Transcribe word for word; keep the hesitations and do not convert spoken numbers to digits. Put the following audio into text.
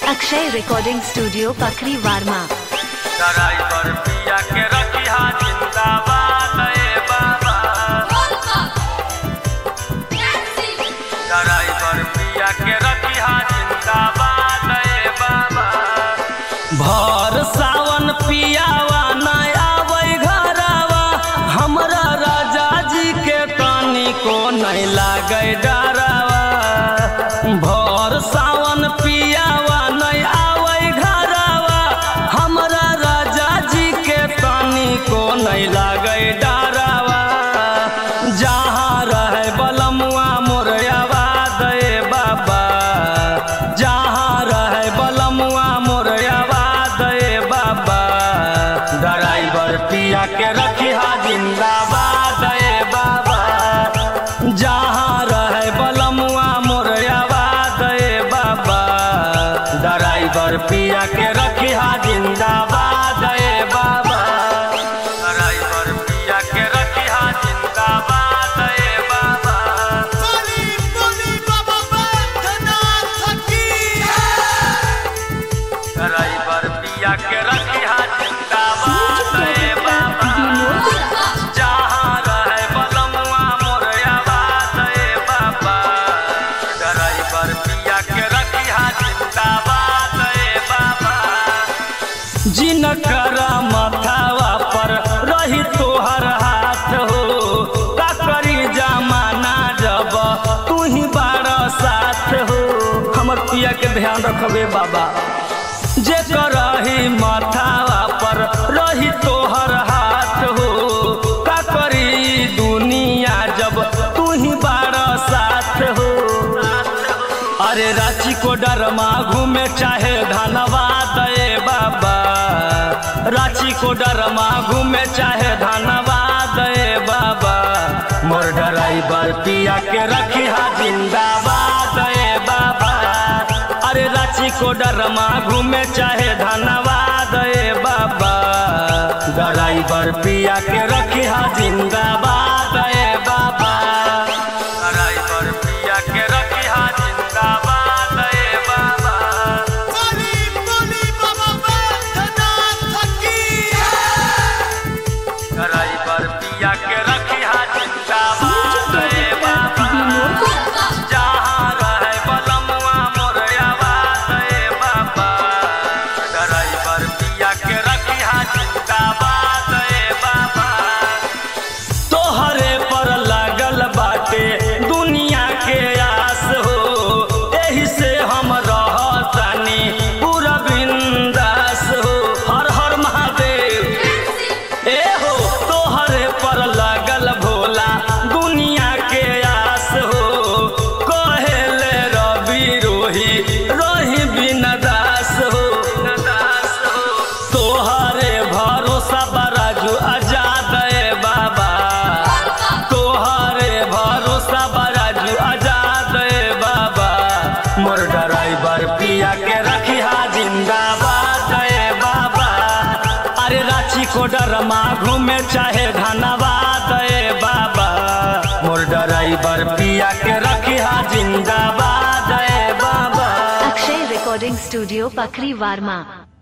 Akshay recording studio Pakhri Warma. Driver पिया के रखिया जिंदाबाद ए बाबा। ड्राइवर पिया के रखिया जिंदाबाद ए बाबा। भर सावन पियावा न आवे घरवा, हमरा राजा जी के तानी को नहीं लागे डरावा। भर सावन पियावा नहीं आवे घरवा, हमरा राजा जी के तानी को नहीं लागे डरावा। जहाँ रहे बलमुआ मोर आवाज ए बाबा, जहाँ रहे बलमुआ मोर आवाज ए बाबा। ड्राइवर पिया के रखिया जिंदाबाद ए बाबा। जहाँ रहे बलमुआ मोर आवाज ए बाबा। ड्राइवर पिया के रखिया जिंदाबाद ए बाबा। ड्राइवर पिया के रखिया जिंदाबाद ए बाबा। ड्राइवर पिया के रखिया जिंदाबाद ए बाबा। जहाँ रहे बलमुआ मोर आवाज ए बाबा। ड्राइवर पिया के रखिया जिंदाबाद ए बाबा। जिनकर माथावा पर रही तोहर हाथ हो, का करी जमाना जब तू ही बारा साथ हो। हमर पिया के ध्यान रखबे बाबा। जे करही माथावा पर रही तोहर हाथ हो, का करी दुनिया जब तू ही बारा साथ हो। अरे रांची को डरमा घूमे चाहे धनबाद ए बाबा। रांची को डरमा घूमे चाहे धनबाद ए बाबा। मोर ड्राइवर पिया के रखिया जिंदाबाद ए बाबा। अरे रांची को डरमा घूमे चाहे धनबाद ए बाबा। ड्राइवर पिया के रखिया जिंदाबाद ए बाबा। ड्राइवर पिया के रखिया जिंदाबाद ए बाबा। ड्राइवर पिया के रखिया जिंदाबाद ए बाबा। जहाँ रहे बलमुआ मोर आवाज ए बाबा। ड्राइवर पिया के रखिया जिंदाबाद ए बाबा। तोहरे पर लागल बाटे दुनिया के आस हो, एही से हम रहतानी पूरा बिंदास हो। हर हर महादेव ए हो। तोहरे पर लागल भोला दुनिया के आस हो, कहेले रवि रोही रोही बिना दास हो। तोहरे भरोसा बराजू आजाद ए बाबा। तोहरे भरोसा बराजू आजाद ए बाबा। मोर ड्राइवर पिया के रखिया जिंदाबाद ए बाबा। अरे रांची को डरमा घूमे चाहे धनबाद ए बाबा। मोर ड्राइवर पिया के रखिया जिंदाबाद ए बाबा। Akshay recording studio Pakhri वार्मा।